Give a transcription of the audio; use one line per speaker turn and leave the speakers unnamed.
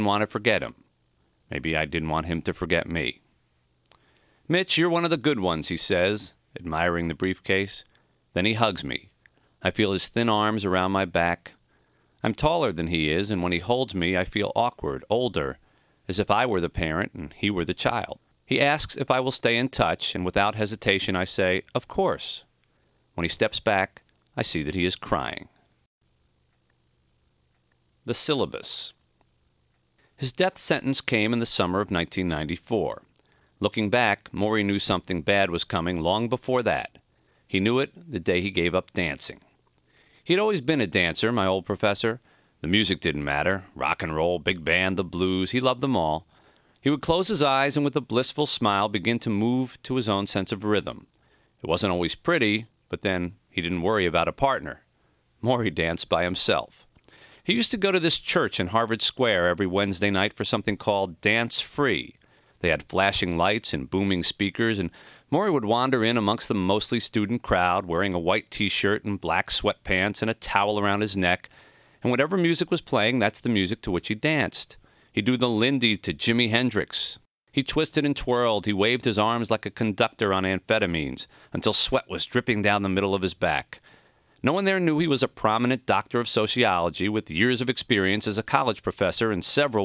want to forget him. Maybe I didn't want him to forget me. "Mitch, you're one of the good ones," he says, admiring the briefcase. Then he hugs me. I feel his thin arms around my back. I'm taller than he is, and when he holds me, I feel awkward, older, as if I were the parent and he were the child. He asks if I will stay in touch, and without hesitation I say, "Of course." When he steps back, I see that he is crying. The syllabus. His death sentence came in the summer of 1994. Looking back, Maury knew something bad was coming long before that. He knew it the day he gave up dancing. He'd always been a dancer, my old professor. The music didn't matter. Rock and roll, big band, the blues, he loved them all. He would close his eyes and with a blissful smile begin to move to his own sense of rhythm. It wasn't always pretty, but then he didn't worry about a partner. Maury danced by himself. He used to go to this church in Harvard Square every Wednesday night for something called Dance Free. They had flashing lights and booming speakers, and Maury would wander in amongst the mostly student crowd wearing a white T-shirt and black sweatpants and a towel around his neck, and whatever music was playing, that's the music to which he danced. He'd do the Lindy to Jimi Hendrix. He twisted and twirled. He waved his arms like a conductor on amphetamines until sweat was dripping down the middle of his back. No one there knew he was a prominent doctor of sociology with years of experience as a college professor and several